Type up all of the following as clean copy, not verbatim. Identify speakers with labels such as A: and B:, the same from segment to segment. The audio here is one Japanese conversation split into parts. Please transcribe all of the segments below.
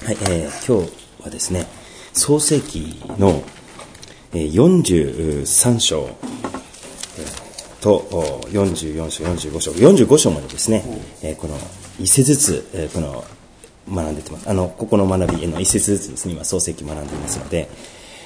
A: はい、今日はですね、創世記の43章と44章、45章、45章までですね、この一節ずつこの学んでいます。ここの学びの一節ずつですね、今創世記学んでいますので、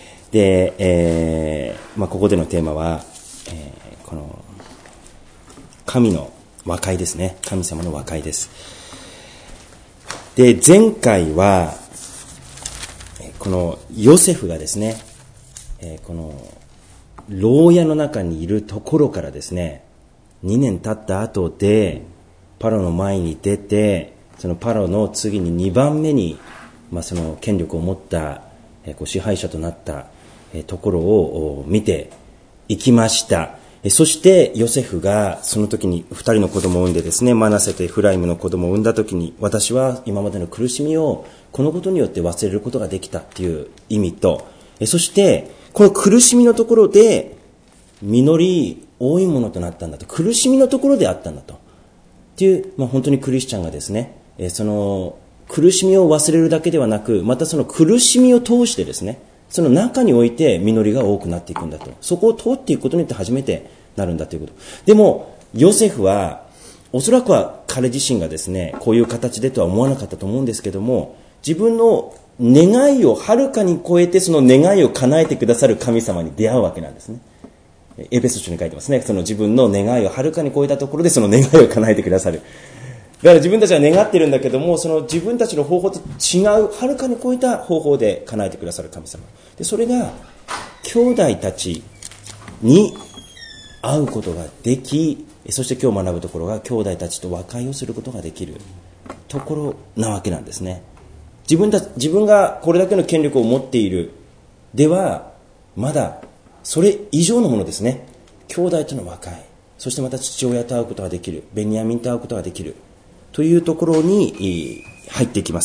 A: で、ここでのテーマは、この神の和解ですね。神様の和解です。で、前回はこのヨセフがですね、この牢屋の中にいるところからですね、2年経った後でパロの前に出て、そのパロの次に2番目に、その権力を持った支配者となったところを見ていきました。そしてヨセフがその時に2人の子供を産んでですね、マナセとエフライムの子供を産んだ時に、私は今までの苦しみをこのことによって忘れることができたっていう意味と、そしてこの苦しみのところで実り多いものとなったんだと、苦しみのところであったんだとっていう、本当にクリスチャンがですね、その苦しみを忘れるだけではなく、またその苦しみを通してですね、その中において実りが多くなっていくんだと、そこを通っていくことによって初めてなるんだということ。でもヨセフはおそらくは彼自身がですね、こういう形でとは思わなかったと思うんですけども、自分の願いをはるかに超えて、その願いを叶えてくださる神様に出会うわけなんですね。エペソ書に書いてますね。その自分の願いをはるかに超えたところで、その願いを叶えてくださる。だから自分たちは願ってるんだけども、その自分たちの方法と違う、はるかに超えた方法で叶えてくださる神様で、それが兄弟たちに会うことができ、そして今日学ぶところが兄弟たちと和解をすることができるところなわけなんですね。自分がこれだけの権力を持っているではまだそれ以上のものですね。兄弟との和解、そしてまた父親と会うことができる、ベニヤミンと会うことができるというところに入っていきます。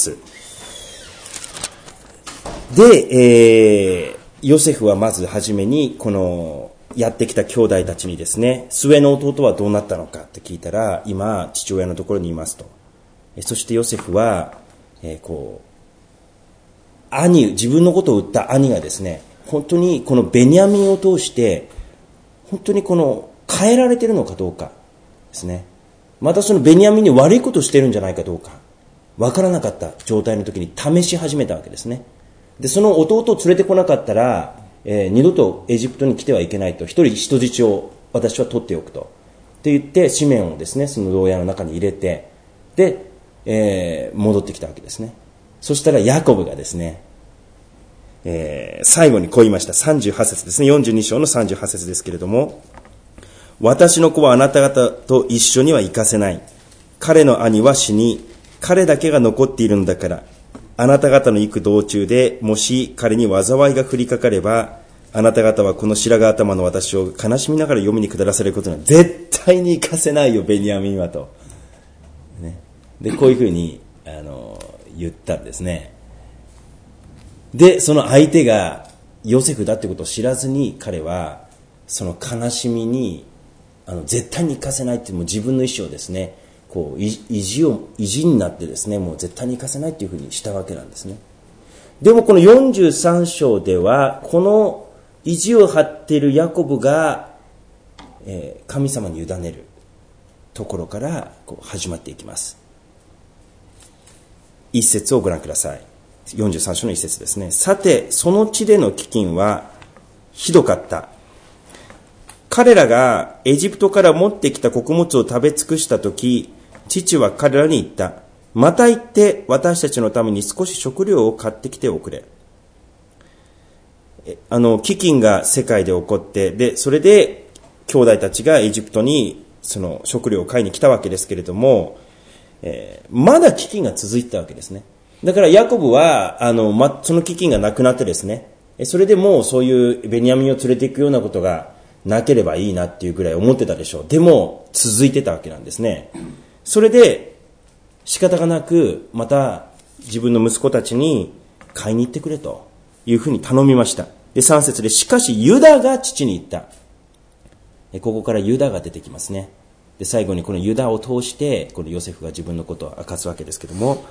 A: で、ヨセフはまずはじめにこのやってきた兄弟たちにですね、末の弟はどうなったのかって聞いたら、今父親のところにいますと。そしてヨセフは自分のことを売った兄がですね、本当にこのベニヤミンを通して本当に変えられているのかどうかですね。またそのベニヤミンに悪いことをしているんじゃないかどうかわからなかった状態の時に試し始めたわけですね。で、その弟を連れてこなかったら、二度とエジプトに来てはいけないと、一人人質を私は取っておくとって言ってシメオンをですね、その牢屋の中に入れて、で、戻ってきたわけですね。そしたらヤコブがですね、最後にこう言いました。38節ですね。42章の38節ですけれども、私の子はあなた方と一緒には行かせない。彼の兄は死に、彼だけが残っているんだから、あなた方の行く道中でもし彼に災いが降りかかれば、あなた方はこの白髪頭の私を悲しみながら読みに下らされることには絶対に行かせないよ、ベニヤミンはと、ね。で、こういうふうに言ったんですね。で、その相手がヨセフだということを知らずに、彼はその悲しみに絶対に行かせないっていう、もう自分の意思をですね、意地になってですね、もう絶対に行かせないというふうにしたわけなんですね。でもこの43章では、この意地を張っているヤコブが、神様に委ねるところから始まっていきます。一節をご覧ください。43章の一節ですね。さて、その地での飢饉はひどかった。彼らがエジプトから持ってきた穀物を食べ尽くしたとき、父は彼らに言った。また行って私たちのために少し食料を買ってきておくれ。飢饉が世界で起こって、で、それで兄弟たちがエジプトにその食料を買いに来たわけですけれども、まだ飢饉が続いてたわけですね。だからヤコブはその飢饉がなくなってですね、それでもうそういうベニヤミンを連れて行くようなことがなければいいなっていうぐらい思ってたでしょう。でも続いてたわけなんですね。それで仕方がなく、また自分の息子たちに買いに行ってくれというふうに頼みました。で、3節で、しかしユダが父に言った。ここからユダが出てきますね。で、最後にこのユダを通してこのヨセフが自分のことを明かすわけですけども、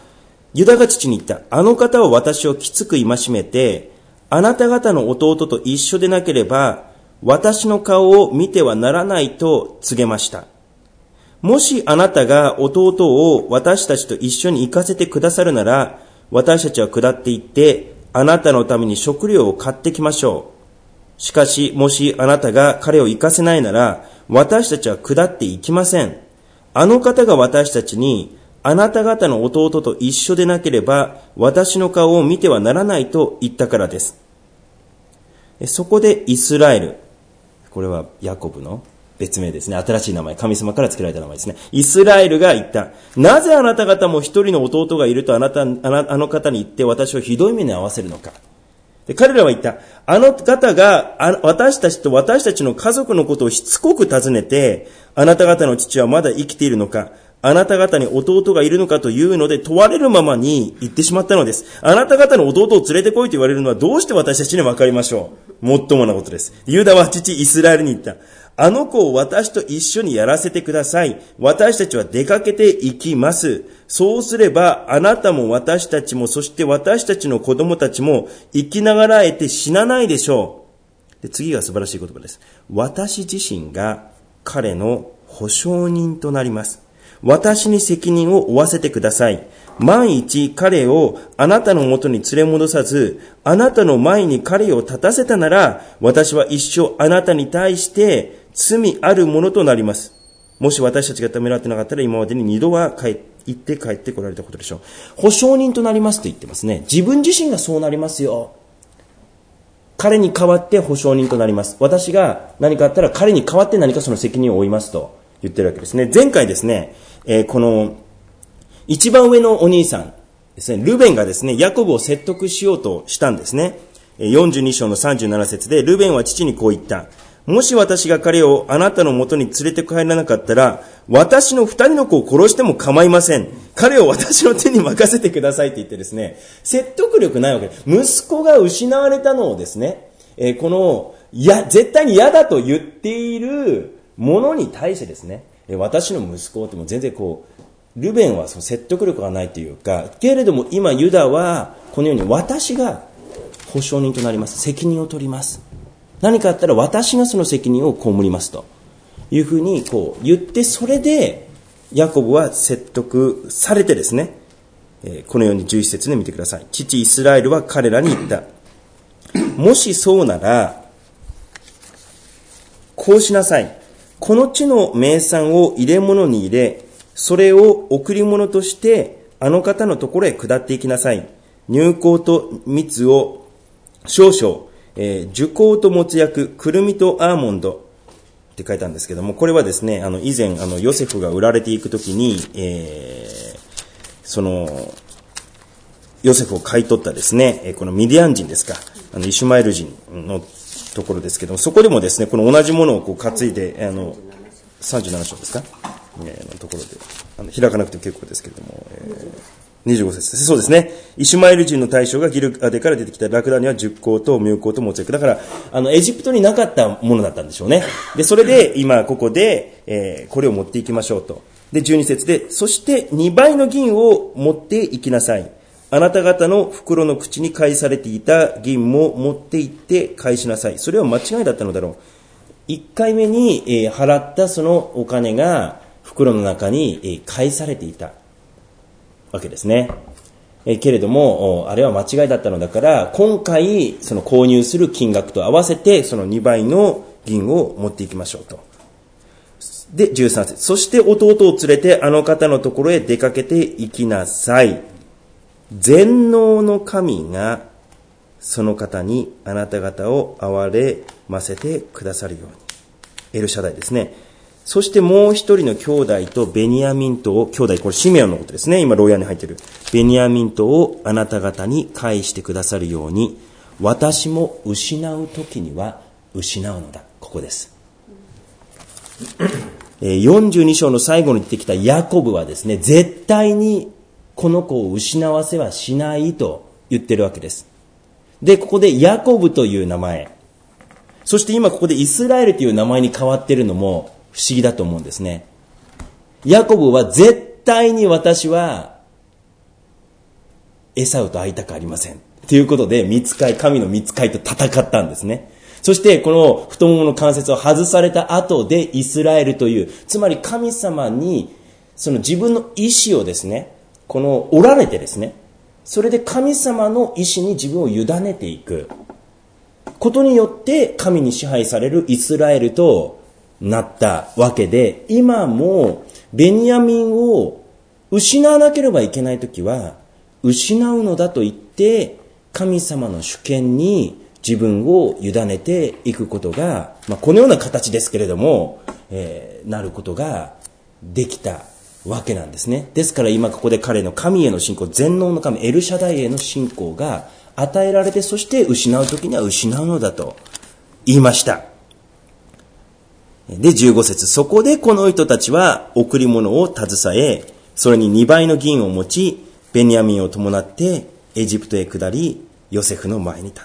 A: ユダが父に言った。あの方は私をきつく戒めて、あなた方の弟と一緒でなければ、私の顔を見てはならないと告げました。もしあなたが弟を私たちと一緒に行かせてくださるなら、私たちは下って行って、あなたのために食料を買ってきましょう。しかし、もしあなたが彼を行かせないなら、私たちは下って行きません。あの方が私たちに、あなた方の弟と一緒でなければ、私の顔を見てはならないと言ったからです。そこでイスラエル、これはヤコブの別名ですね。新しい名前、神様から付けられた名前ですね。イスラエルが言った。なぜあなた方も一人の弟がいるとあの方に言って私をひどい目に遭わせるのか。で彼らは言った。あの方が私たちと私たちの家族のことをしつこく尋ねて、あなた方の父はまだ生きているのか、あなた方に弟がいるのかというので問われるままに言ってしまったのです。あなた方の弟を連れてこいと言われるのはどうして私たちに分かりましょう。もっともなことです。ユダは父イスラエルに言った。あの子を私と一緒にやらせてください。私たちは出かけていきます。そうすればあなたも私たちもそして私たちの子供たちも生きながらえて死なないでしょう。で次が素晴らしい言葉です。私自身が彼の保証人となります。私に責任を負わせてください。万一彼をあなたのもとに連れ戻さず、あなたの前に彼を立たせたなら、私は一生あなたに対して罪あるものとなります。もし私たちがためらってなかったら今までに2度は帰ってこられたことでしょう。保証人となりますと言ってますね。自分自身がそうなりますよ。彼に代わって保証人となります。私が何かあったら彼に代わって何かその責任を負いますと言ってるわけですね。前回ですね、この一番上のお兄さんですね、ルベンがですね、ヤコブを説得しようとしたんですね。42章の37節で、ルベンは父にこう言った。もし私が彼をあなたの元に連れて帰らなかったら、私の2人の子を殺しても構いません。彼を私の手に任せてくださいって言ってですね、説得力ないわけです。息子が失われたのをですね、絶対に嫌だと言っているものに対してですね、私の息子ってもう全然ルベンはその説得力がないというか、けれども今ユダはこのように私が保証人となります。責任を取ります。何かあったら私がその責任を被りますというふうに言って、それでヤコブは説得されてですね、このように11節で見てください。父イスラエルは彼らに言った。もしそうならこうしなさい。この地の名産を入れ物に入れ、それを贈り物としてあの方のところへ下っていきなさい。乳香と蜜を少々、樹香ともつ薬、くるみとアーモンドって書いたんですけども、これはですね、以前ヨセフが売られていくときに、ヨセフを買い取ったですね、このミディアン人ですか、イシュマエル人のところですけども、そこでもですね、この同じものを担いで、37章ですか、のところで、開かなくて結構ですけれども、25節です。そうですね。イシュマエル人の大将がギルガデから出てきたラクダには10香とミュー香とモツ薬。だから、エジプトになかったものだったんでしょうね。で、それで、今ここで、これを持っていきましょうと。で、12節で、そして2倍の銀を持っていきなさい。あなた方の袋の口に返されていた銀も持って行って返しなさい。それは間違いだったのだろう。1回目に、払ったそのお金が袋の中に、返されていたわけですね。けれども、あれは間違いだったのだから、今回その購入する金額と合わせてその2倍の銀を持っていきましょうと。で、13節。そして弟を連れてあの方のところへ出かけて行きなさい。全能の神がその方にあなた方を憐れませてくださるように。エルシャダイですね。そしてもう一人の兄弟とベニヤミントを、兄弟、これシメオンのことですね。今牢屋に入っている。ベニヤミントをあなた方に返してくださるように、私も失う時には失うのだ。ここです。42章の最後に出てきたヤコブはですね、絶対にこの子を失わせはしないと言ってるわけです。で、ここでヤコブという名前、そして今ここでイスラエルという名前に変わっているのも不思議だと思うんですね。ヤコブは絶対に私はエサウと会いたくありません。ということで、神の御使いと戦ったんですね。そして、この太ももの関節を外された後で、イスラエルという、つまり神様に、その自分の意志をですね、折られてですね、それで神様の意志に自分を委ねていくことによって、神に支配されるイスラエルとなったわけで、今もベニヤミンを失わなければいけないときは、失うのだと言って、神様の主権に自分を委ねていくことが、このような形ですけれども、なることができたわけなんですね。ですから今ここで彼の神への信仰、全能の神エルシャダイへの信仰が与えられて、そして失うときには失うのだと言いました。で、15節、そこでこの人たちは贈り物を携え、それに2倍の銀を持ち、ベニヤミンを伴ってエジプトへ下り、ヨセフの前に立った。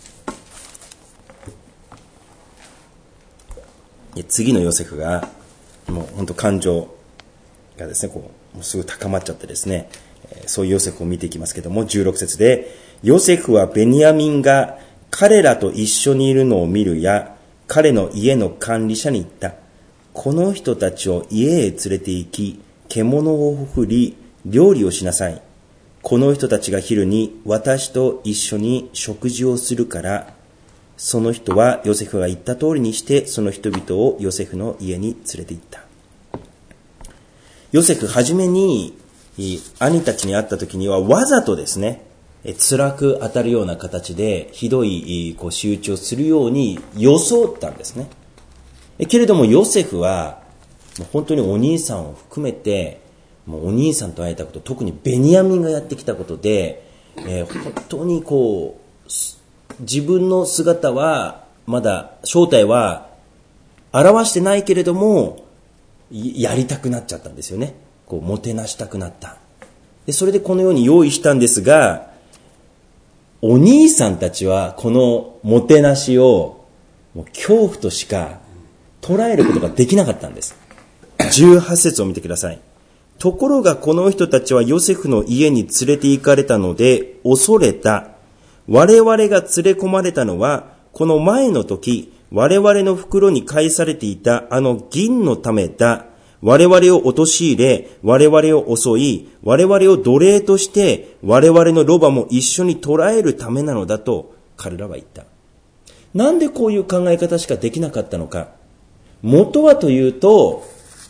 A: 次のヨセフが、もう本当感情がですね、もうすぐ高まっちゃってですね、そういうヨセフを見ていきますけども、16節で、ヨセフはベニヤミンが彼らと一緒にいるのを見るや、彼の家の管理者に言った。この人たちを家へ連れて行き、獣をほふり、料理をしなさい。この人たちが昼に私と一緒に食事をするから、その人はヨセフが言った通りにして、その人々をヨセフの家に連れて行った。ヨセフはじめに兄たちに会った時にはわざとですね、辛く当たるような形でひどい仕打ちをするように装ったんですね。けれどもヨセフは本当にお兄さんを含めて、もうお兄さんと会えたこと、特にベニヤミンがやってきたことで、本当に自分の姿はまだ正体は表してないけれどもやりたくなっちゃったんですよね。もてなしたくなった。でそれでこのように用意したんですが、お兄さんたちはこのもてなしをもう恐怖としか捉えることができなかったんです。18節を見てください。ところがこの人たちはヨセフの家に連れて行かれたので恐れた。我々が連れ込まれたのはこの前の時、我々の袋に返されていたあの銀のためだ。我々を陥れ、我々を襲い、我々を奴隷として、我々のロバも一緒に捕らえるためなのだと彼らは言った。なんでこういう考え方しかできなかったのか。元はというと、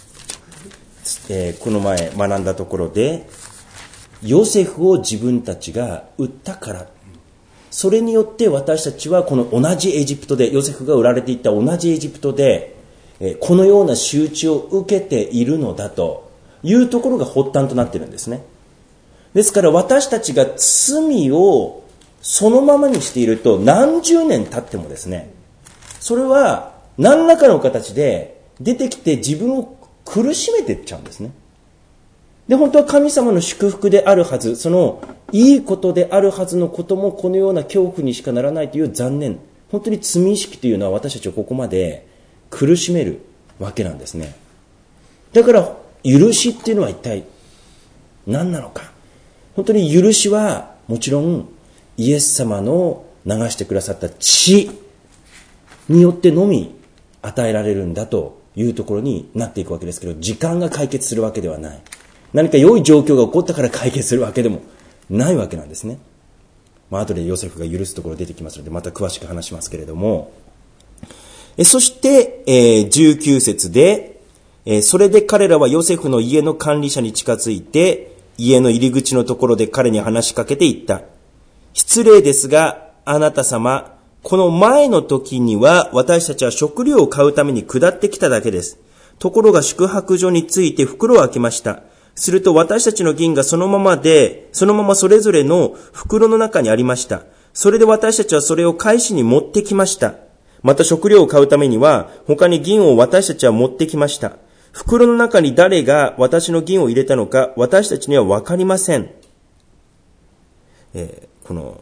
A: この前学んだところで、ヨセフを自分たちが売ったから。それによって私たちはこの同じエジプトで、ヨセフが売られていった同じエジプトで、このような仕打ちを受けているのだというところが発端となっているんですね。ですから私たちが罪をそのままにしていると何十年経ってもですね、それは何らかの形で出てきて自分を苦しめていっちゃうんですね。で、本当は神様の祝福であるはず、そのいいことであるはずのこともこのような恐怖にしかならないという残念。本当に罪意識というのは私たちをここまで苦しめるわけなんですね。だから許しっていうのは一体何なのか。本当に許しはもちろんイエス様の流してくださった血によってのみ与えられるんだというところになっていくわけですけど、時間が解決するわけではない。何か良い状況が起こったから解決するわけでもないわけなんですね。後でヨセフが許すところ出てきますのでまた詳しく話しますけれども、そして、19節で、それで彼らはヨセフの家の管理者に近づいて、家の入り口のところで彼に話しかけて言った。失礼ですが、あなた様、この前の時には私たちは食料を買うために下ってきただけです。ところが宿泊所について袋を開けました。すると私たちの銀がそのままそれぞれの袋の中にありました。それで私たちはそれを返しに持ってきました。また食料を買うためには他に銀を私たちは持ってきました。袋の中に誰が私の銀を入れたのか私たちには分かりません。この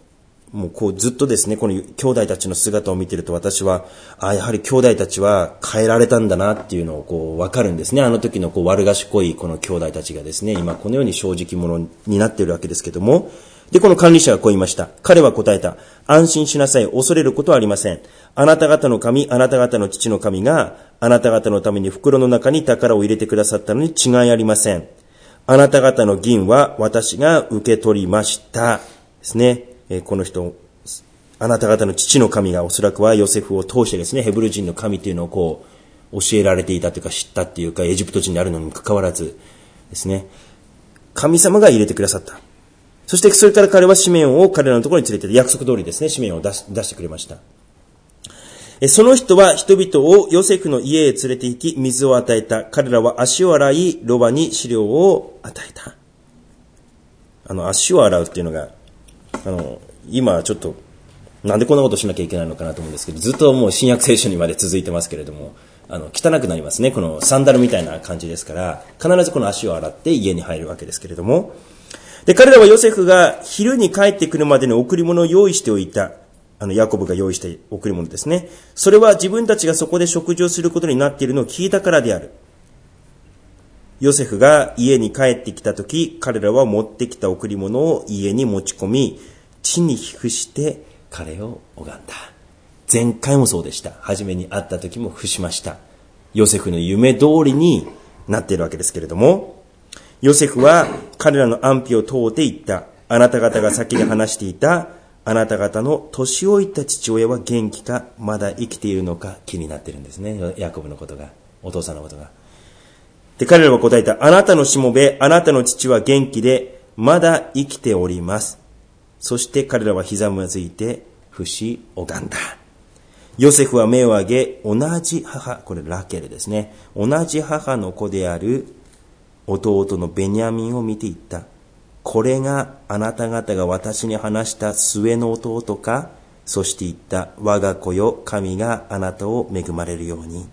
A: もうこうずっとですね、この兄弟たちの姿を見ていると私は、やはり兄弟たちは変えられたんだなっていうのをこう分かるんですね。あの時のこう悪賢いこの兄弟たちがですね、今このように正直者になっているわけですけども、で、この管理者がこう言いました。彼は答えた。安心しなさい。恐れることはありません。あなた方の神、あなた方の父の神があなた方のために袋の中に宝を入れてくださったのに違いありません。あなた方の銀は私が受け取りましたですね。この人、あなた方の父の神がおそらくはヨセフを通してですね、ヘブル人の神というのをこう教えられていたというか知ったっていうか、エジプト人であるのにもかかわらずですね、神様が入れてくださった。そしてそれから彼はシメオンを彼らのところに連れて約束通りですね、シメオンを出してくれました。その人は人々をヨセフの家へ連れて行き、水を与えた。彼らは足を洗い、ロバに飼料を与えた。足を洗うっていうのが、今ちょっと、なんでこんなことしなきゃいけないのかなと思うんですけど、ずっともう新約聖書にまで続いてますけれども、汚くなりますね。このサンダルみたいな感じですから、必ずこの足を洗って家に入るわけですけれども、で、彼らはヨセフが昼に帰ってくるまでの贈り物を用意しておいた。ヤコブが用意した贈り物ですね。それは自分たちがそこで食事をすることになっているのを聞いたからである。ヨセフが家に帰ってきたとき、彼らは持ってきた贈り物を家に持ち込み、地に伏して彼を拝んだ。前回もそうでした。初めに会った時も伏しました。ヨセフの夢通りになっているわけですけれども、ヨセフは彼らの安否を問うて言った。あなた方が先に話していたあなた方の年老いた父親は元気か、まだ生きているのか気になっているんですね。ヤコブのことが、お父さんのことが。で、彼らは答えた。あなたのしもべ、あなたの父は元気で、まだ生きております。そして彼らはひざまずいて、伏し拝んだ。ヨセフは目を上げ、同じ母、これラケルですね。同じ母の子である弟のベニヤミンを見ていった。これがあなた方が私に話した末の弟か。そして言った。我が子よ、神があなたを恵まれるように。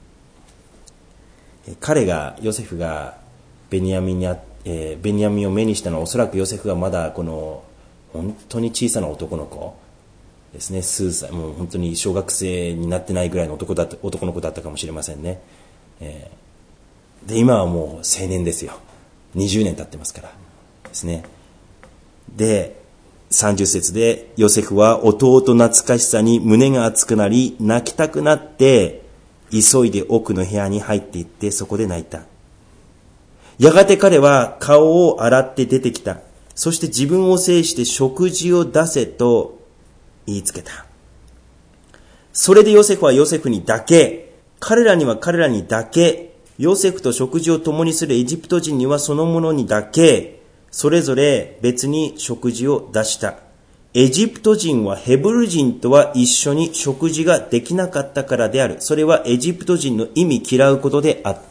A: ヨセフがベニヤミンを目にしたのは、おそらくヨセフがまだこの本当に小さな男の子ですね。数歳、もう本当に小学生になってないぐらいの男の子だったかもしれませんね。で、今はもう青年ですよ。20年経ってますからですね。で、30節でヨセフは弟懐かしさに胸が熱くなり、泣きたくなって急いで奥の部屋に入っていって、そこで泣いた。やがて彼は顔を洗って出てきた。そして自分を制して食事を出せと言いつけた。それでヨセフはヨセフにだけ、彼らには彼らにだけ、ヨセフと食事を共にするエジプト人にはそのものにだけ、それぞれ別に食事を出した。エジプト人はヘブル人とは一緒に食事ができなかったからである。それはエジプト人の忌み嫌うことであった。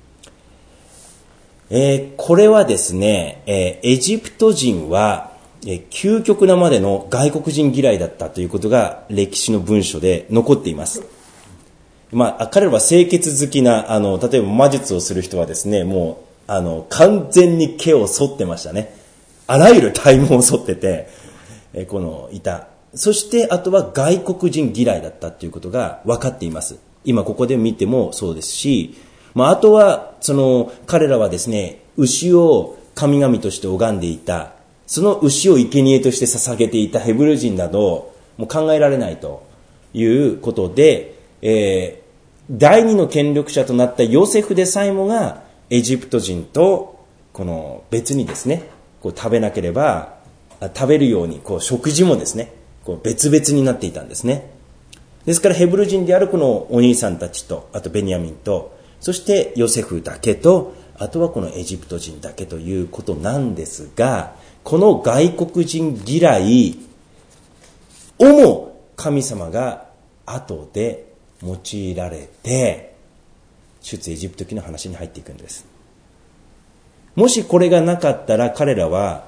A: これはですね、エジプト人は、究極なまでの外国人嫌いだったということが歴史の文書で残っています。彼らは清潔好きな、例えば魔術をする人はですね、もう、完全に毛を剃ってましたね。あらゆる体毛を剃ってて、いた。そして、あとは外国人嫌いだったということが分かっています。今ここで見てもそうですし、あとは、彼らはですね、牛を神々として拝んでいた。その牛を生贄として捧げていたヘブル人など、もう考えられないということで、第二の権力者となったヨセフでさえもがエジプト人と別にですね、食べなければ食べるように食事もですね、別々になっていたんですね。ですからヘブル人であるこのお兄さんたちと、あとベニヤミンと、そしてヨセフだけと、あとはこのエジプト人だけということなんですが、この外国人嫌いをも神様が後で用いられて、出エジプト記の話に入っていくんです。もしこれがなかったら彼らは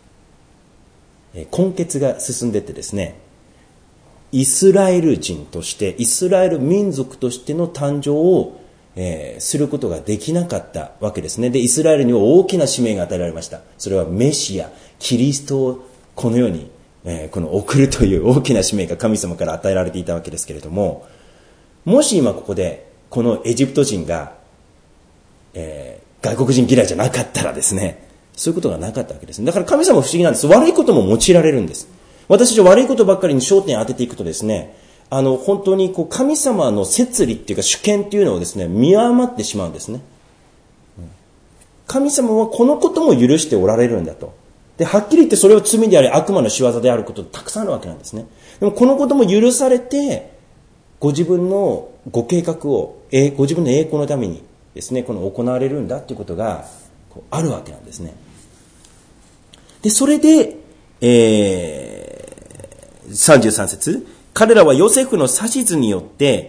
A: 根血が進んでってですね、イスラエル人として、イスラエル民族としての誕生を、することができなかったわけですね。で、イスラエルには大きな使命が与えられました。それはメシア、キリストをこの世にこの送るという大きな使命が神様から与えられていたわけですけれども、もし今ここでこのエジプト人が、外国人嫌いじゃなかったらですね、そういうことがなかったわけですね。だから神様は不思議なんです。悪いことも用いられるんです。私たちは悪いことばっかりに焦点を当てていくとですね、本当にこう神様の摂理っていうか主権っていうのをですね、見誤ってしまうんですね。神様はこのことも許しておられるんだと。で、はっきり言ってそれは罪であり悪魔の仕業であることたくさんあるわけなんですね。でもこのことも許されて、ご自分のご計画を、ご自分の栄光のためにですね、この行われるんだっていうことがあるわけなんですね。で、それで、33節、彼らはヨセフの指図によって、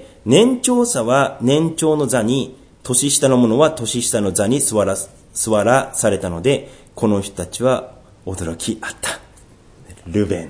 A: 年長者は年長の座に、年下の者は年下の座に座らされたので、この人たちは驚きあった。ルベン、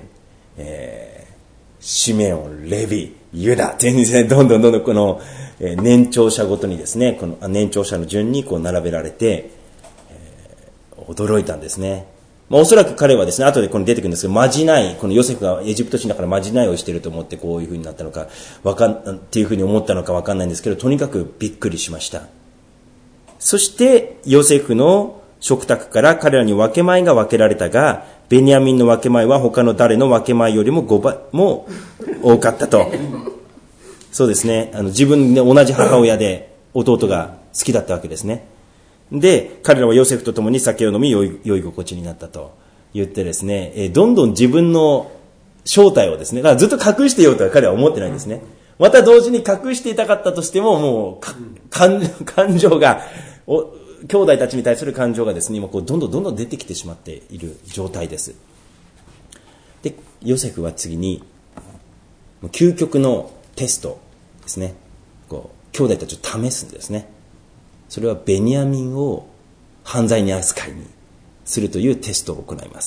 A: シメオン、レビ、ユダ、全然どんどんこの年長者ごとにですね、この年長者の順にこう並べられて、驚いたんですね。おそらく彼はですね、後でこの出てくるんですけど、まじない、このヨセフがエジプト人だからまじないをしていると思ってこういう風になったのか、っていう風に思ったのかわかんないんですけど、とにかくびっくりしました。そして、ヨセフの食卓から彼らに分け前が分けられたが、ベニヤミンの分け前は他の誰の分け前よりも5倍も多かったと。そうですね、自分で同じ母親で弟が好きだったわけですね。で、彼らはヨセフと共に酒を飲み酔い心地になったと言ってですね、どんどん自分の正体をですね、だからずっと隠していようとは彼は思ってないんですね。また同時に隠していたかったとしても、もう感情が、兄弟たちに対する感情がですね、今こうどんどん出てきてしまっている状態です。で、ヨセフは次に究極のテストですね、こう兄弟たちを試すんですね。それはベニヤミンを犯罪に扱いにするというテストを行います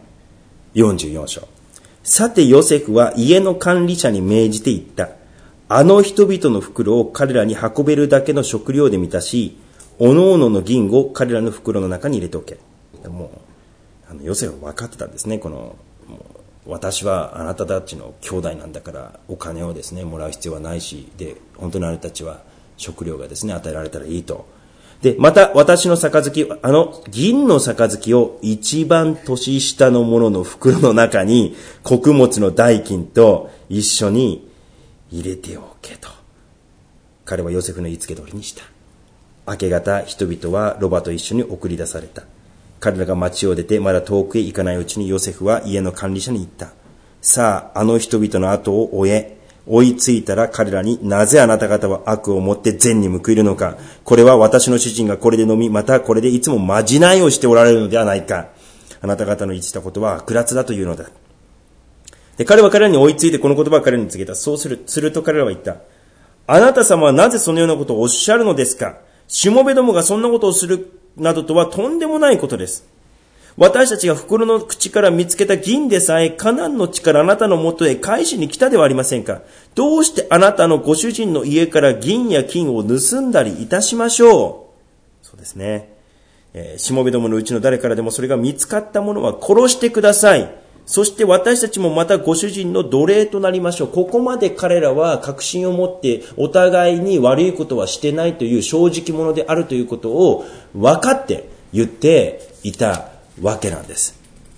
A: 。44章。さてヨセフは家の管理者に命じて言った。あの人々の袋を彼らに運べるだけの食料で満たし、おのおのの銀を彼らの袋の中に入れておけ。もうヨセフは分かってたんですね。私はあなたたちの兄弟なんだからお金をですねもらう必要はないし、で本当にあなたたちは食料がですね与えられたらいいと。でまた私の杯、銀の杯を一番年下の者の袋の中に穀物の代金と一緒に入れておけと。彼はヨセフの言いつけ通りにした。明け方人々はロバと一緒に送り出された。彼らが町を出てまだ遠くへ行かないうちにヨセフは家の管理者に言った。さあ、あの人々の後を追いついたら彼らに、なぜあなた方は悪をもって善に報いるのか。これは私の主人がこれで飲み、またこれでいつもまじないをしておられるのではないか。あなた方の言ったことは悪辣だというのだ。で、彼は彼らに追いついてこの言葉を彼らに告げた。すると彼らは言った。あなた様はなぜそのようなことをおっしゃるのですか。しもべどもがそんなことをするなどとはとんでもないことです。私たちが袋の口から見つけた銀でさえカナンの地からあなたのもとへ返しに来たではありませんか。どうしてあなたのご主人の家から銀や金を盗んだりいたしましょう。そうですね。しもべどものうちの誰からでもそれが見つかったものは殺してください。そして私たちもまたご主人の奴隷となりましょう。ここまで彼らは確信を持ってお互いに悪いことはしてないという正直者であるということを分かって言っていたわけなんです。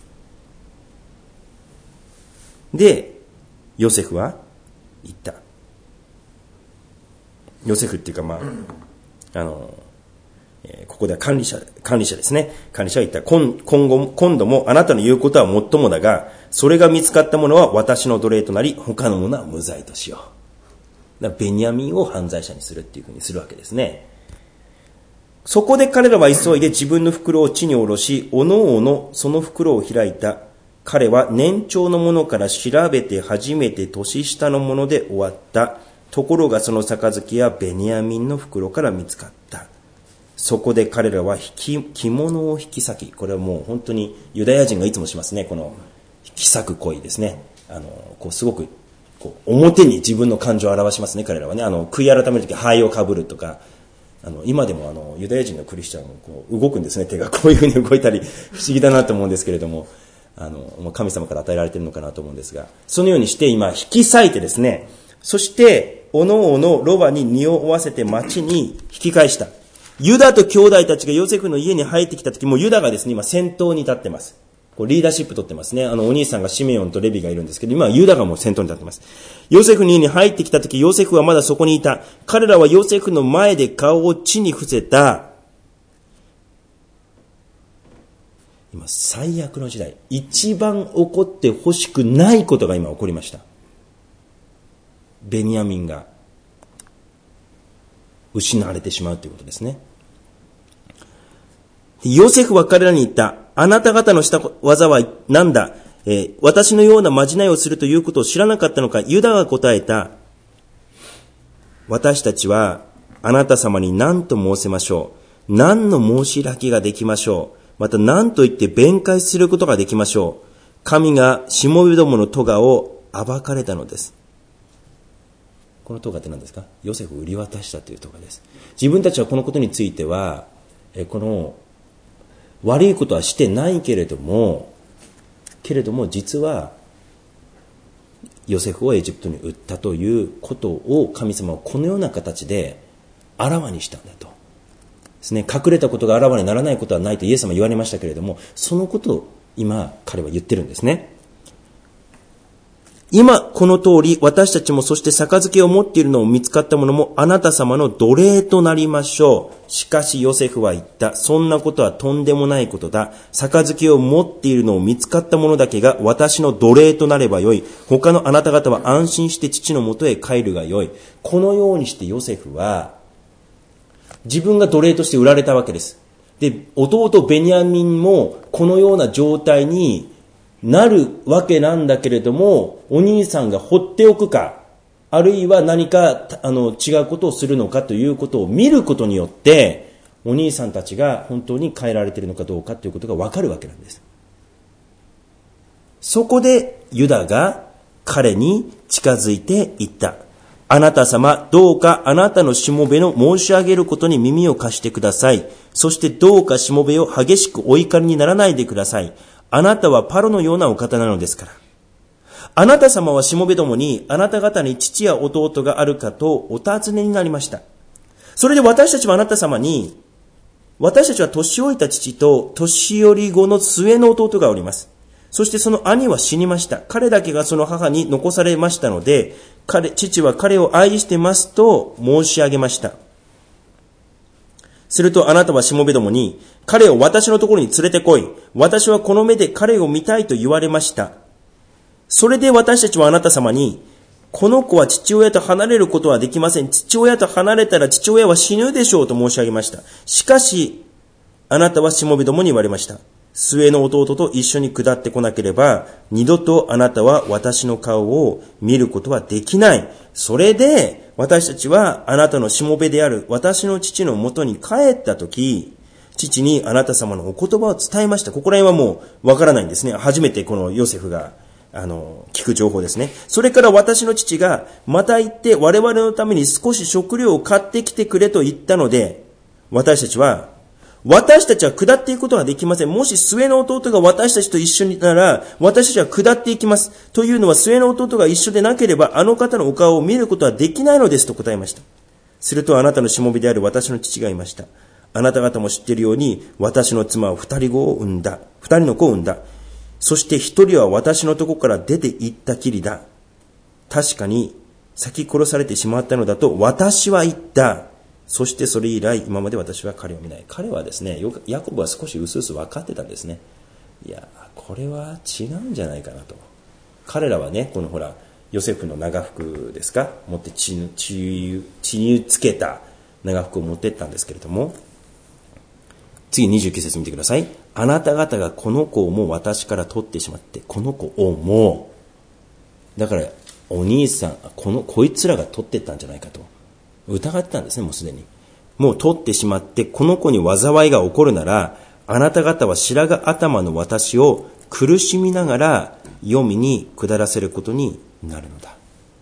A: で、ヨセフは言った。ヨセフっていうかここでは管理者ですね。管理者は言った。今度もあなたの言うことはもっともだが、それが見つかったものは私の奴隷となり、他のものは無罪としよう。だからベニヤミンを犯罪者にするっていうふうにするわけですね。そこで彼らは急いで自分の袋を地に下ろし、おのおのその袋を開いた。彼は年長のものから調べて初めて年下のもので終わった。ところがその杯はベニヤミンの袋から見つかった。そこで彼らは着物を引き裂き、これはもう本当にユダヤ人がいつもしますね。この引き裂く行為ですね。すごく表に自分の感情を表しますね。彼らはね、悔い改めるとき灰をかぶるとか、今でもユダヤ人のクリスチャンも動くんですね。手がこういうふうに動いたり不思議だなと思うんですけれども、 神様から与えられているのかなと思うんですが、そのようにして今引き裂いてですね、そしておのおのロバに荷を負わせて町に引き返した。ユダと兄弟たちがヨセフの家に入ってきたとき、もうユダがですね、今先頭に立ってます。リーダーシップ取ってますね。お兄さんがシメオンとレビがいるんですけど、今はユダがもう先頭に立ってます。ヨセフの家に入ってきたとき、ヨセフはまだそこにいた。彼らはヨセフの前で顔を地に伏せた。今最悪の時代、一番起こってほしくないことが今起こりました。ベニヤミンが失われてしまうということですね。ヨセフは彼らに言った。あなた方のした技は何だ、私のようなまじないをするということを知らなかったのか。ユダが答えた。私たちはあなた様に何と申せましょう。何の申し開きができましょう。また何と言って弁解することができましょう。神がしもべどもの咎を暴かれたのです。この咎って何ですか？ヨセフを売り渡したという咎です。自分たちはこのことについては、この悪いことはしてないけれども実はヨセフをエジプトに売ったということを神様はこのような形であらわにしたんだとですね。隠れたことがあらわにならないことはないとイエス様は言われましたけれども、そのことを今彼は言ってるんですね。今この通り私たちもそして杯を持っているのを見つかった者もあなた様の奴隷となりましょう。しかしヨセフは言った。そんなことはとんでもないことだ。杯を持っているのを見つかった者だけが私の奴隷となればよい。他のあなた方は安心して父のもとへ帰るがよい。このようにしてヨセフは自分が奴隷として売られたわけです。で、弟ベニヤミンもこのような状態になるわけなんだけれども、お兄さんが放っておくか、あるいは何か違うことをするのかということを見ることによって、お兄さんたちが本当に変えられているのかどうかということがわかるわけなんです。そこでユダが彼に近づいていった。あなた様、どうかあなたのしもべの申し上げることに耳を貸してください。そしてどうかしもべを激しくお怒りにならないでください。あなたはパロのようなお方なのですから。あなた様はしもべどもにあなた方に父や弟があるかとお尋ねになりました。それで私たちはあなた様に、私たちは年老いた父と年寄り子の末の弟がおります。そしてその兄は死にました。彼だけがその母に残されましたので、父は彼を愛してますと申し上げました。するとあなたはしもべどもに、彼を私のところに連れてこい。私はこの目で彼を見たいと言われました。それで私たちはあなた様に、この子は父親と離れることはできません。父親と離れたら父親は死ぬでしょうと申し上げました。しかし、あなたはしもべどもに言われました。末の弟と一緒に下ってこなければ、二度とあなたは私の顔を見ることはできない。それで、私たちはあなたのしもべである私の父のもとに帰ったとき、父にあなた様のお言葉を伝えました。ここら辺はもうわからないんですね。初めてこのヨセフが聞く情報ですね。それから私の父がまた行って我々のために少し食料を買ってきてくれと言ったので、私たちは下っていくことはできません。もし末の弟が私たちと一緒になら、私たちは下っていきます。というのは末の弟が一緒でなければ、あの方のお顔を見ることはできないのですと答えました。するとあなたのしもべである私の父が言いました。あなた方も知っているように、私の妻は二人の子を産んだ。そして一人は私のとこから出て行ったきりだ。確かに先殺されてしまったのだと私は言った。そしてそれ以来今まで私は彼を見ない。彼はですね、ヤコブは少しうすうす分かってたんですね。いや、これは違うんじゃないかなと。彼らはね、このほらヨセフの長服ですか、持って血につけた長服を持ってったんですけれども、次29節見てください。あなた方がこの子をも私から取ってしまって、この子をもだからお兄さんこいつらが取ってったんじゃないかと疑ってたんですね。もうすでにもう取ってしまって、この子に災いが起こるなら、あなた方は白髪頭の私を苦しみながら黄泉に下らせることになるのだ。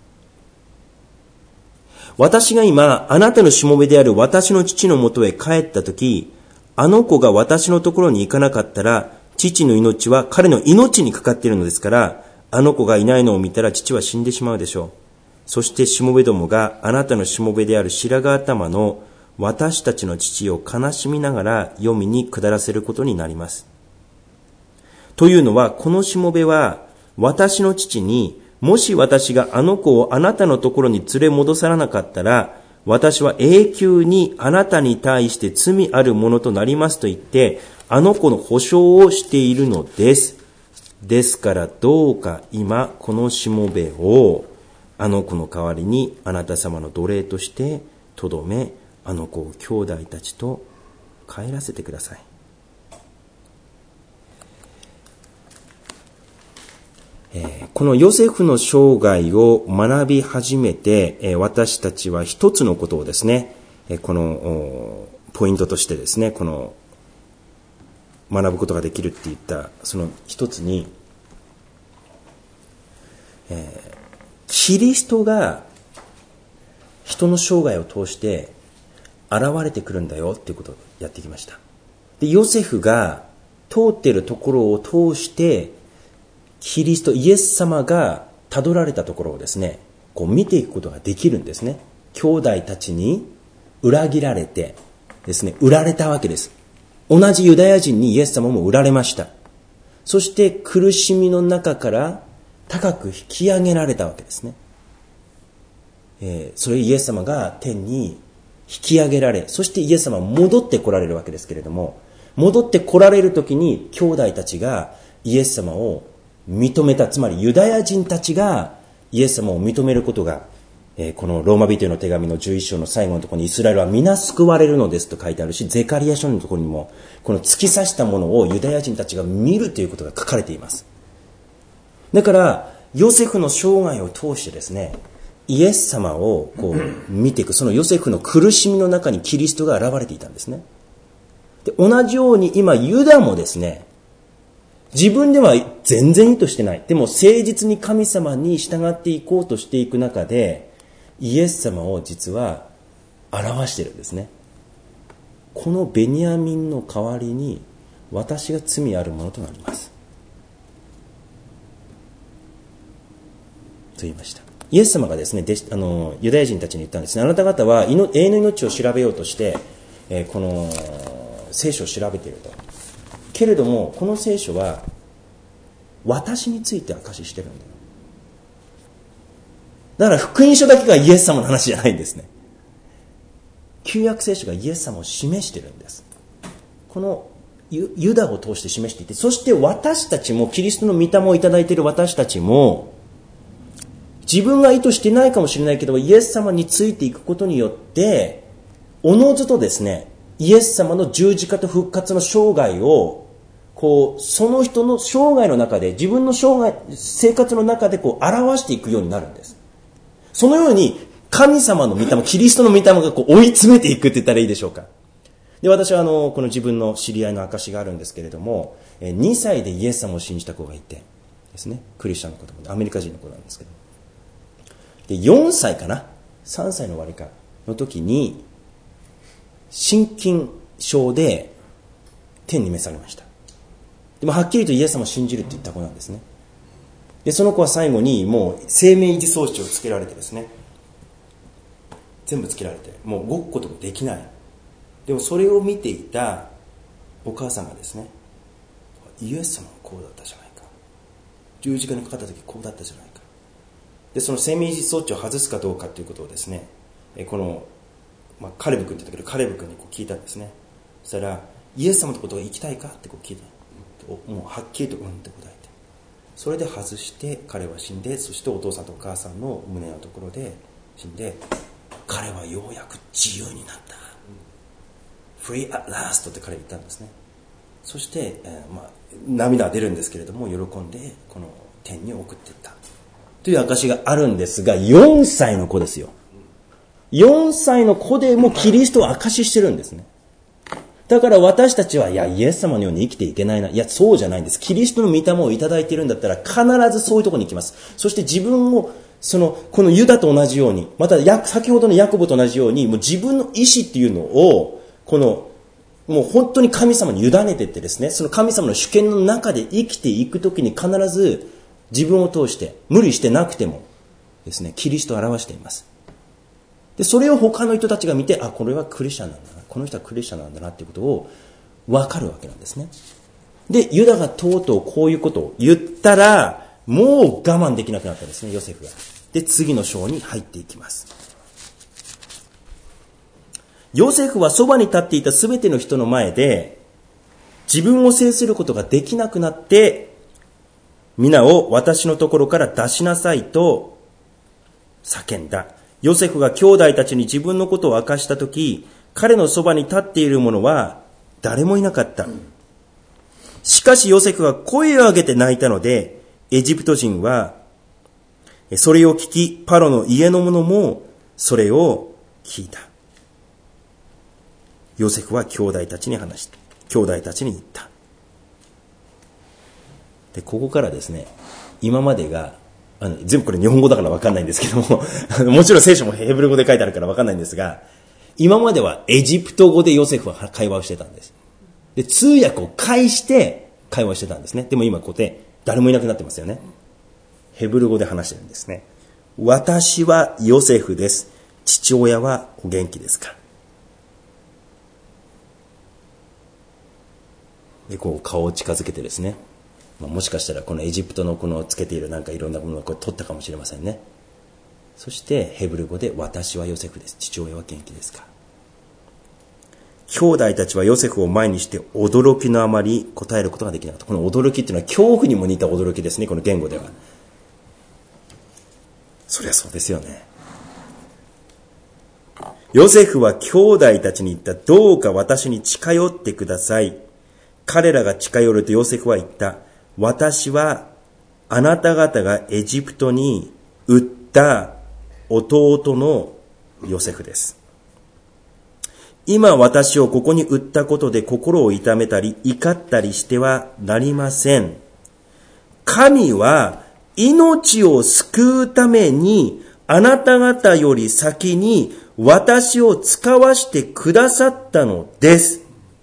A: 私が今あなたのしもべである私の父のもとへ帰ったとき、あの子が私のところに行かなかったら、 父の命は彼の命にかかっているのですから、あの子がいないのを見たら父は死んでしまうでしょう。そしてしもべどもがあなたのしもべである白髪頭の私たちの父を悲しみながら黄泉に下らせることになります。というのは、このしもべは私の父に、もし私があの子をあなたのところに連れ戻さなかったら、私は永久にあなたに対して罪あるものとなりますと言って、あの子の保証をしているのです。ですからどうか今このしもべをあの子の代わりにあなた様の奴隷としてとどめ、あの子を兄弟たちと帰らせてください。このヨセフの生涯を学び始めて、私たちは一つのことをですね、このポイントとしてですね、この学ぶことができるって言ったその一つに、キリストが人の生涯を通して現れてくるんだよっていうことをやってきました。で、ヨセフが通っているところを通してキリストイエス様が辿られたところをですね、こう見ていくことができるんですね。兄弟たちに裏切られてですね、売られたわけです。同じユダヤ人にイエス様も売られました。そして苦しみの中から高く引き上げられたわけですね。それイエス様が天に引き上げられ、そしてイエス様は戻って来られるわけですけれども、戻って来られる時に兄弟たちがイエス様を認めた、つまりユダヤ人たちがイエス様を認めることが、このローマ人への手紙の11章の最後のところにイスラエルは皆救われるのですと書いてあるし、ゼカリヤ書のところにもこの突き刺したものをユダヤ人たちが見るということが書かれています。だからヨセフの生涯を通してですね、イエス様をこう見ていく、そのヨセフの苦しみの中にキリストが現れていたんですね。で、同じように今ユダもですね、自分では全然意図してない。でも誠実に神様に従っていこうとしていく中で、イエス様を実は表しているんですね。このベニヤミンの代わりに私が罪あるものとなります。と言いました。イエス様がですね、ユダヤ人たちに言ったんですね。あなた方は永遠の命を調べようとして、この聖書を調べていると。けれどもこの聖書は私について証ししてるんだよ。だから福音書だけがイエス様の話じゃないんですね。旧約聖書がイエス様を示してるんです。このユダを通して示していて、そして私たちもキリストの御霊をいただいている私たちも、自分が意図してないかもしれないけどイエス様についていくことによっておのずとですね、イエス様の十字架と復活の生涯をその人の生涯の中で、自分の生活の中で表していくようになるんです。そのように神様の御霊、キリストの御霊が追い詰めていくって言ったらいいでしょうか。で、私はこの自分の知り合いの証があるんですけれども、2歳でイエス様を信じた子がいてですね、クリスチャンの子でアメリカ人の子なんですけど、で4歳かな、3歳の終わりかの時に心筋症で天に召されました。でもはっきりとイエス様を信じるって言った子なんですね。でその子は最後にもう生命維持装置をつけられてですね、全部つけられてもう動くこともできない。でもそれを見ていたお母さんがですね、イエス様はこうだったじゃないか、十字架にかかった時こうだったじゃないか。でその生命維持装置を外すかどうかということをですね、この、カレブ君って言ったけどカレブ君に聞いたんですね。そしたらイエス様のことが生きたいかって聞いた。もうはっきりとうんって答えて、それで外して彼は死んで、そしてお父さんとお母さんの胸のところで死んで、彼はようやく自由になった、Free at last って彼は言ったんですね。そして、涙は出るんですけれども喜んでこの天に送っていったという証があるんですが、4歳の子ですよ。4歳の子でもキリストを証ししてるんですね。だから私たちは、いや、イエス様のように生きていけないな。いや、そうじゃないんです。キリストの御霊をいただいているんだったら、必ずそういうところに行きます。そして自分を、このユダと同じように、また先ほどのヤコブと同じように、もう自分の意志っていうのを、このもう本当に神様に委ねてってですね、その神様の主権の中で生きていくときに必ず自分を通して無理してなくてもですね、キリストを表しています。で、それを他の人たちが見て、あ、これはクリスチャンなんだな、この人はクリスチャンなんだなっていうことを分かるわけなんですね。で、ユダがとうとうこういうことを言ったら、もう我慢できなくなったんですね、ヨセフが。で、次の章に入っていきます。ヨセフはそばに立っていたすべての人の前で、自分を制することができなくなって、皆を私のところから出しなさいと叫んだ。ヨセフが兄弟たちに自分のことを明かしたとき、彼のそばに立っている者は誰もいなかった。しかしヨセフは声を上げて泣いたので、エジプト人はそれを聞き、パロの家の者もそれを聞いた。ヨセフは兄弟たちに話した。兄弟たちに言った。で、ここからですね、今までが、全部これ日本語だから分かんないんですけども、もちろん聖書もヘブル語で書いてあるから分かんないんですが、今まではエジプト語でヨセフは会話をしてたんです。で、通訳を介して会話をしてたんですね。でも今ここで誰もいなくなってますよね。ヘブル語で話してるんですね。私はヨセフです。父親はお元気ですか。で、こう顔を近づけてですね、もしかしたらこのエジプトのこのつけているなんかいろんなものをこう取ったかもしれませんね。そしてヘブル語で私はヨセフです。父親は元気ですか。兄弟たちはヨセフを前にして驚きのあまり答えることができなかった。この驚きっていうのは恐怖にも似た驚きですね、この言語では。そりゃそうですよね。ヨセフは兄弟たちに言った。どうか私に近寄ってください。彼らが近寄るとヨセフは言った。私はあなた方がエジプトに売った弟のヨセフです。今私をここに売ったことで心を痛めたり怒ったりしてはなりません。神は命を救うためにあなた方より先に私を使わしてくださったのです。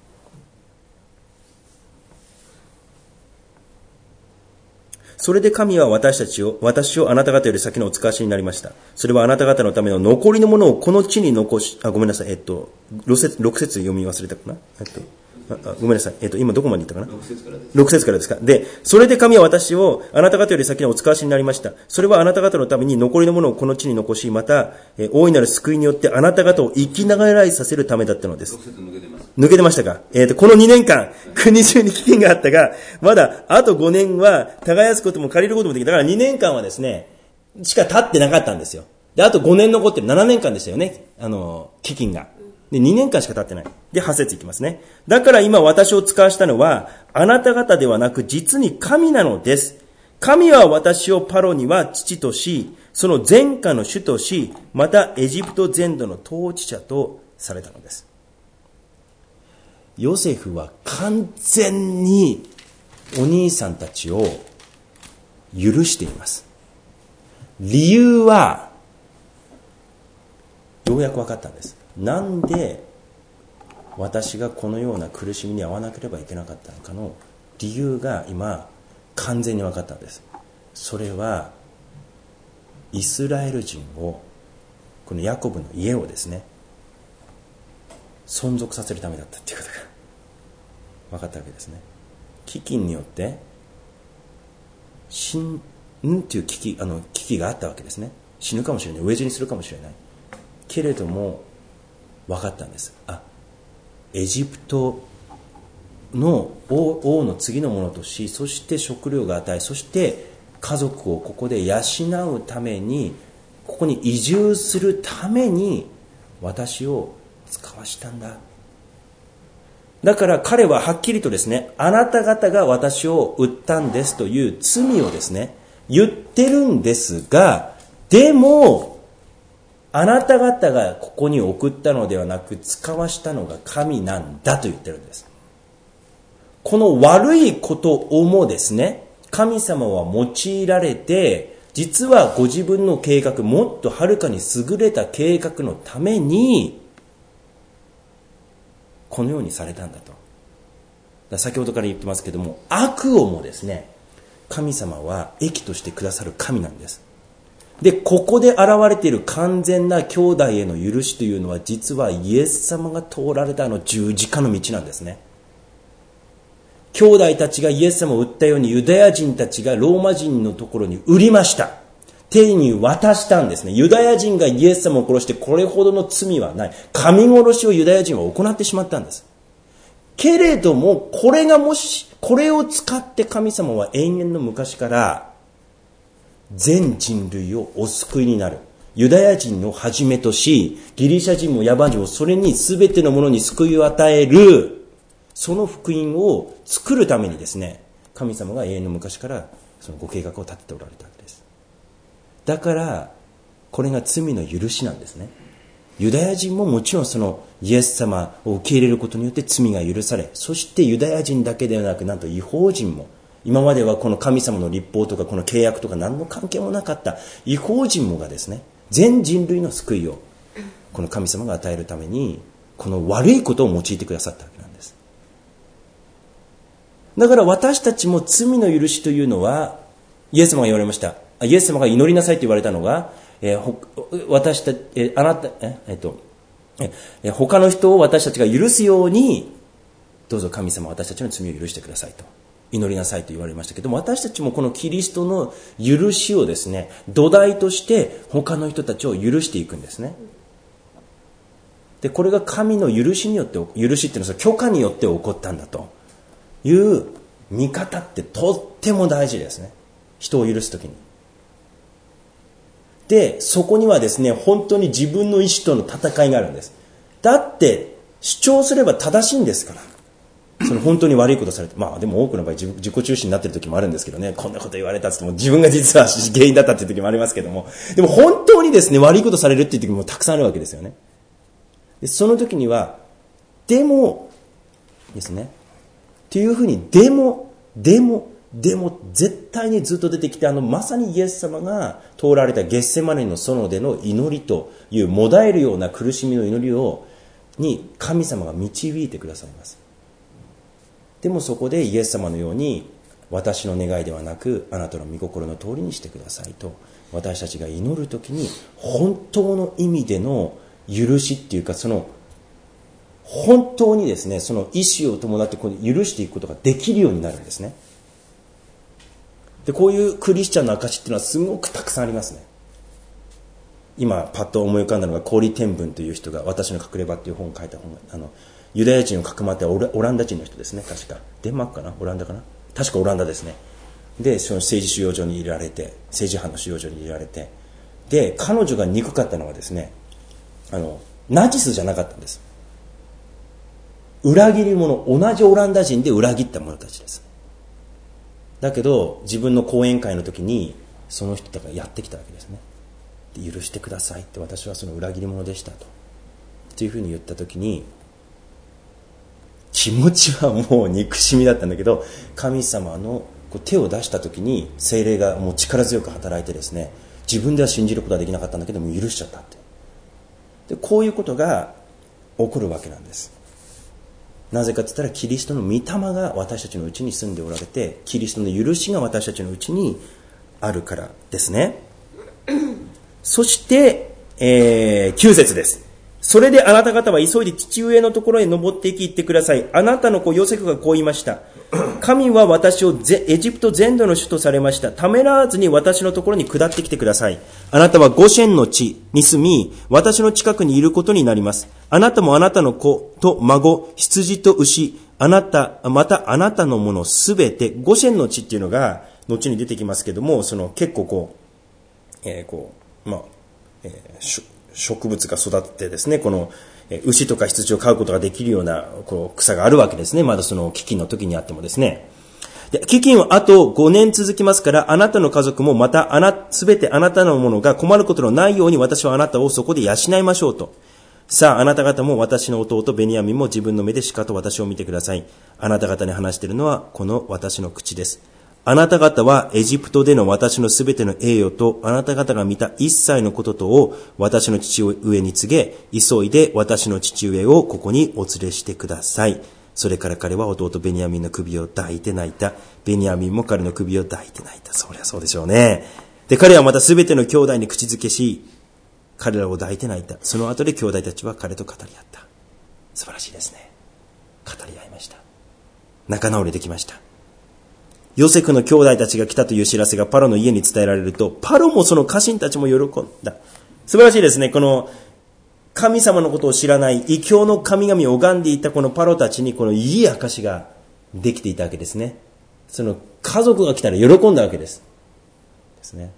A: それで神は私をあなた方より先のお使わしになりました。それはあなた方のための残りのものをこの地に残し、ごめんなさい、6節読み忘れたかな。ごめんなさい、今どこまで言ったかな。6節からですか。で、それで神は私をあなた方より先のお使わしになりました。それはあなた方のために残りのものをこの地に残し、また、大いなる救いによってあなた方を生きながらえさせるためだったのです。抜けてましたか。この2年間、国中に飢饉があったが、まだあと5年は耕すことも借りることもできた。だから2年間はですね、しか経ってなかったんですよ。で、あと5年残ってる7年間でしたよね。飢饉が。で、2年間しか経ってない。で、8節いきますね。だから今私を使わしたのは、あなた方ではなく実に神なのです。神は私をパロには父とし、その全下の主とし、またエジプト全土の統治者とされたのです。ヨセフは完全にお兄さんたちを許しています。理由は、ようやく分かったんです。なんで私がこのような苦しみに遭わなければいけなかったのかの理由が今完全に分かったんです。それはイスラエル人を、このヤコブの家をですね、存続させるためだったっていうことが分かったわけですね。飢饉によって死ぬという危機があったわけですね。死ぬかもしれない、飢え死にするかもしれないけれども分かったんです。エジプトの王の次のものとし、そして食料が与え、そして家族をここで養うために、ここに移住するために私を使わしたんだ。だから彼ははっきりとですね、あなた方が私を売ったんですという罪をですね、言ってるんですが、でもあなた方がここに送ったのではなく、使わしたのが神なんだと言ってるんです。この悪いことをもですね、神様は用いられて、実はご自分の計画、もっとはるかに優れた計画のためにこのようにされたんだと。先ほどから言ってますけども、悪をもですね、神様は益としてくださる神なんです。で、ここで現れている完全な兄弟への許しというのは、実はイエス様が通られた十字架の道なんですね。兄弟たちがイエス様を売ったように、ユダヤ人たちがローマ人のところに売りました。手に渡したんですね。ユダヤ人がイエス様を殺してこれほどの罪はない。神殺しをユダヤ人は行ってしまったんです。けれども、これを使って神様は永遠の昔から全人類をお救いになる。ユダヤ人をはじめとし、ギリシャ人もヤバ人もそれに全てのものに救いを与える、その福音を作るためにですね、神様が永遠の昔からそのご計画を立てておられたわけです。だから、これが罪の許しなんですね。ユダヤ人ももちろんそのイエス様を受け入れることによって罪が許され、そしてユダヤ人だけではなく、なんと異邦人も、今まではこの神様の律法とかこの契約とか何の関係もなかった異邦人もがですね、全人類の救いをこの神様が与えるために、この悪いことを用いてくださったわけなんです。だから私たちも罪の許しというのは、イエス様が言われました。イエス様が祈りなさいと言われたのが、他の人を私たちが許すように、どうぞ神様私たちの罪を許してくださいと祈りなさいと言われましたけども、私たちもこのキリストの許しをですね、土台として他の人たちを許していくんですね。で、これが神の許しによって、許しっていうのは許可によって起こったんだという見方ってとっても大事ですね。人を許すときに。で、そこにはですね、本当に自分の意志との戦いがあるんです。だって主張すれば正しいんですから。その本当に悪いことされて、まあでも多くの場合自己中心になっている時もあるんですけどね、こんなこと言われたって言っても自分が実は原因だったっていう時もありますけども、でも本当にですね、悪いことされるっていう時もたくさんあるわけですよね。で、その時にはでもですね、っていうふうにでも絶対にずっと出てきて、まさにイエス様が通られたゲッセマネの園での祈りというもだえるような苦しみの祈りに神様が導いてくださいます。でもそこでイエス様のように、私の願いではなくあなたの御心の通りにしてくださいと、私たちが祈るときに本当の意味での許しっていうか、その本当にですね、その意思を伴って許していくことができるようになるんですね。で、こういうクリスチャンの証っていうのはすごくたくさんありますね。今パッと思い浮かんだのがコーリー・テンブンという人が私の隠れ場っていう本を書いた本が、ユダヤ人をかくまってオランダ人の人ですね。確かデンマークかな、オランダかな、確かオランダですね。で、その政治収容所に入れられて、政治犯の収容所に入れられて、で、彼女が憎かったのはですね、ナチスじゃなかったんです。裏切り者、同じオランダ人で裏切った者たちです。だけど自分の講演会の時にその人がやってきたわけですね。で、許してくださいって、私はその裏切り者でしたというふうに言った時に、気持ちはもう憎しみだったんだけど、神様の手を出した時に聖霊がもう力強く働いてですね、自分では信じることはできなかったんだけども許しちゃったって。で、こういうことが起こるわけなんです。なぜかと言ったら、キリストの御霊が私たちのうちに住んでおられて、キリストの許しが私たちのうちにあるからですね。そして、9節です。それであなた方は急いで父上のところへ登っていき言ってください。あなたの子ヨセフがこう言いました。神は私をエジプト全土の首とされました。ためらわずに私のところに下ってきてください。あなたはゴシェンの地に住み、私の近くにいることになります。あなたもあなたの子と孫、羊と牛、またあなたのものすべて、ゴシェンの地っていうのが後に出てきますけども、その結構植物が育ってですね、この牛とか羊を飼うことができるような草があるわけですね。まだその飢饉の時にあってもですね。で、飢饉はあと5年続きますから、あなたの家族もまたすべてあなたのものが困ることのないように、私はあなたをそこで養いましょうと。さあ、あなた方も私の弟ベニヤミンも自分の目でしかと私を見てください。あなた方に話しているのはこの私の口です。 あなた方はエジプトでの私のすべての栄誉とあなた方が見た一切のこととを私の父上に告げ、急いで私の父上をここにお連れしてください。それから彼は弟ベニヤミンの首を抱いて泣いた。ベニヤミンも彼の首を抱いて泣いた。そりゃそうでしょうね。で、彼はまたすべての兄弟に口づけし、彼らを抱いて泣いた。その後で兄弟たちは彼と語り合った。素晴らしいですね。語り合いました。仲直りできました。ヨセフの兄弟たちが来たという知らせがパロの家に伝えられると、パロもその家臣たちも喜んだ。素晴らしいですね。この神様のことを知らない異教の神々を拝んでいたこのパロたちにこのいい証ができていたわけですね。その家族が来たら喜んだわけです。ですね。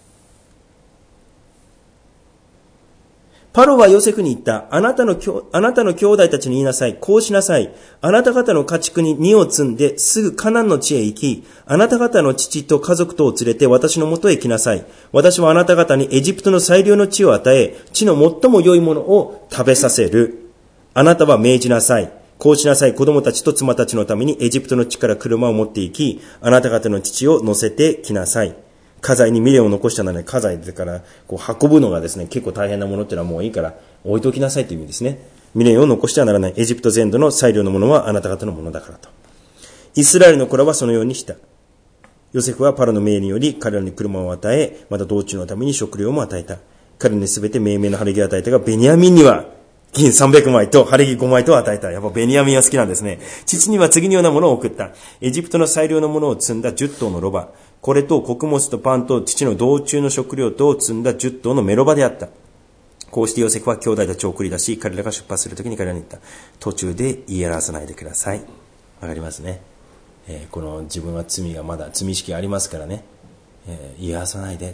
A: パロはヨセフに言った。あなたの兄弟たちに言いなさい。こうしなさい。あなた方の家畜に荷を積んですぐカナンの地へ行き、あなた方の父と家族とを連れて私のもとへ来なさい。私はあなた方にエジプトの最良の地を与え、地の最も良いものを食べさせる。あなたは命じなさい。こうしなさい。子供たちと妻たちのためにエジプトの地から車を持って行き、あなた方の父を乗せてきなさい。家財に未練を残したので、家財だからこう運ぶのがですね、結構大変なものっていうのはもういいから置いときなさいという意味ですね。未練を残してはならない。エジプト全土の最良のものはあなた方のものだからと。イスラエルの子らはそのようにした。ヨセフはパロの命により彼らに車を与え、また道中のために食料も与えた。彼らにすべて命名の晴れ着を与えたが、ベニヤミンには銀300枚と晴れ着5枚と与えた。やっぱベニヤミンは好きなんですね。父には次のようなものを送った。エジプトの最良のものを積んだ10頭のロバ。これと穀物とパンと父の道中の食料とを積んだ10頭のメロバであった。こうしてヨセフは兄弟たちを送り出し、彼らが出発するときに彼らに言った。途中で言い表さないでください。わかりますね。この自分は罪がまだ罪意識がありますからね。言い表さないで。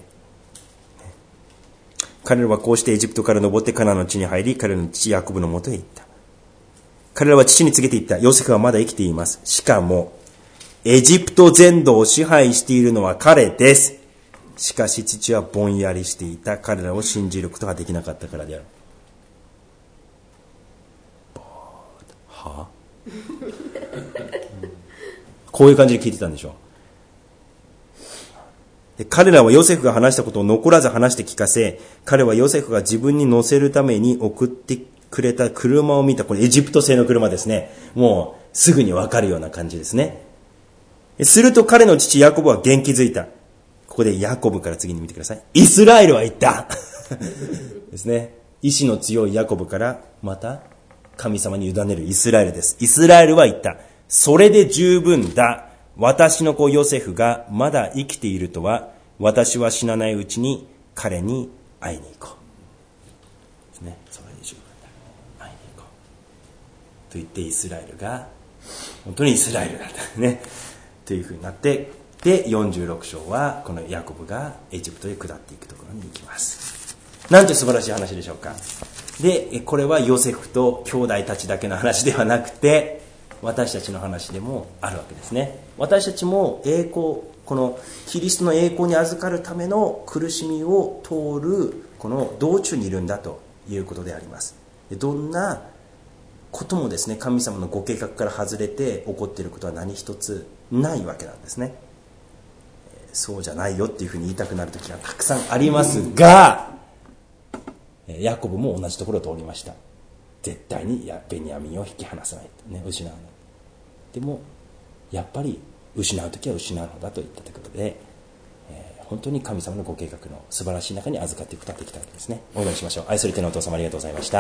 A: 彼らはこうしてエジプトから登ってカナンの地に入り、彼らの父ヤコブのもとへ行った。彼らは父に告げて言った。ヨセフはまだ生きています。しかも、エジプト全土を支配しているのは彼です。しかし父はぼんやりしていた。彼らを信じることができなかったからである。はこういう感じで聞いてたんでしょう。で、彼らはヨセフが話したことを残らず話して聞かせ、彼はヨセフが自分に乗せるために送ってくれた車を見た。これエジプト製の車ですね。もうすぐにわかるような感じですね。すると彼の父ヤコブは元気づいた。ここでヤコブから次に見てください。イスラエルは言ったですね。意志の強いヤコブからまた神様に委ねるイスラエルです。イスラエルは言った。それで十分だ。私の子ヨセフがまだ生きているとは、私は死なないうちに彼に会いに行こう。ですね。それで十分だ。会いに行こう。と言ってイスラエルが本当にイスラエルなんだね。というふうになって、で46章はこのヤコブがエジプトへ下っていくところに行きます。なんて素晴らしい話でしょうか。でこれはヨセフと兄弟たちだけの話ではなくて、私たちの話でもあるわけですね。私たちも栄光、このキリストの栄光に預かるための苦しみを通るこの道中にいるんだということであります。でどんなこともですね、神様のご計画から外れて起こっていることは何一つないわけなんですね。そうじゃないよっていうふうに言いたくなる時がたくさんありますが、ヤコブも同じところを通りました。絶対にベニヤミンを引き離さない、ね、失うの。でもやっぱり失う時は失うのだと言ったということで、本当に神様のご計画の素晴らしい中に預かっていくことができたわけですね。お祈りしましょう。愛する天のお父様、ありがとうございました。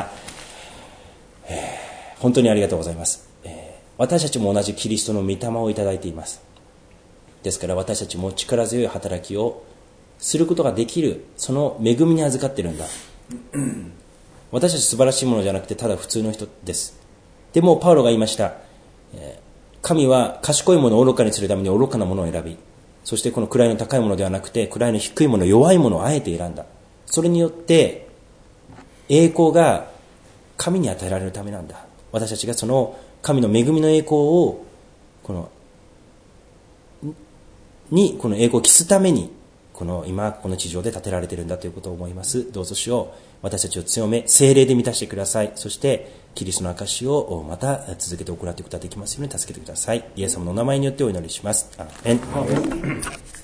A: 本当にありがとうございます。私たちも同じキリストの御霊をいただいています。ですから私たちも力強い働きをすることができる、その恵みに預かっているんだ。私たち素晴らしいものじゃなくてただ普通の人です。でもパウロが言いました。神は賢いものを愚かにするために愚かなものを選び、そしてこの位の高いものではなくて位の低いもの、弱いものをあえて選んだ。それによって栄光が神に与えられるためなんだ。私たちがその神の恵みの栄光をこの栄光を期すために今この地上で建てられているんだということを思います。どうぞ主よ、私たちを強め、聖霊で満たしてください。そしてキリストの証をまた続けて行っていくことができますように助けてください。イエス様のお名前によってお祈りします。アーメン。